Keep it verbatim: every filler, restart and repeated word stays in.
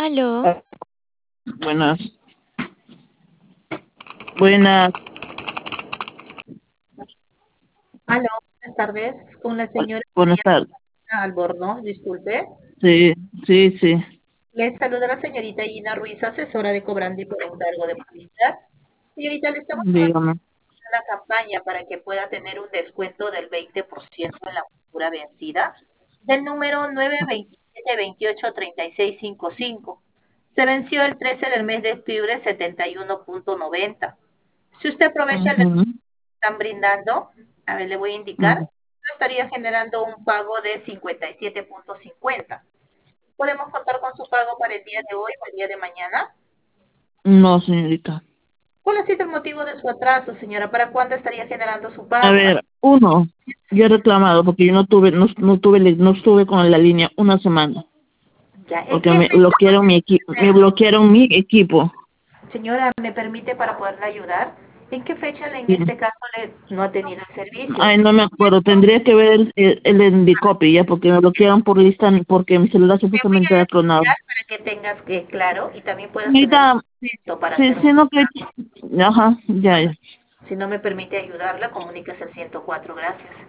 Aló, Ah, Buenas, buenas, Aló, buenas tardes, con la señora buenas tardes. Gina Albornoz, disculpe. Sí, sí, sí, Les saluda la señorita Gina Ruiz, asesora de Cobrandi por encargo de publicidad. Señorita, le estamos llamando dígame. a una campaña para que pueda tener un descuento del veinte por ciento en la factura vencida del número nueve veintisiete veintiocho treinta y seis cincuenta y cinco. Se venció el trece del mes de octubre setenta y uno punto noventa. Si usted aprovecha el Ujú, descuento que están brindando, a ver, le voy a indicar, ujú. estaría generando un pago de cincuenta y siete punto cincuenta. ¿Podemos contar con su pago para el día de hoy o el día de mañana? No, señorita. ¿Cuál ha sido el motivo de su atraso, señora? ¿Para cuándo estaría generando su A pago? ver, uno, yo he reclamado porque yo no tuve, no, no tuve, le- no estuve con la línea una semana, Ya, ¿en porque qué me fecha? bloquearon mi equipo, me bloquearon mi equipo. Señora, ¿me permite para poderla ayudar? ¿En qué fecha en Sí. este caso le, no ha tenido el servicio? Ay, no me acuerdo, tendría que ver el, el, el Endicopy, ya, porque me bloquearon por lista, porque mi celular Te voy supuestamente a era clonado. explicar para que tengas que claro y también puedas tener un Señorita, momento para sí, hacer un sí, no que, reclamo. ajá, ya, ya. Si no me permite ayudarla, comuníquese al ciento cuatro. Gracias.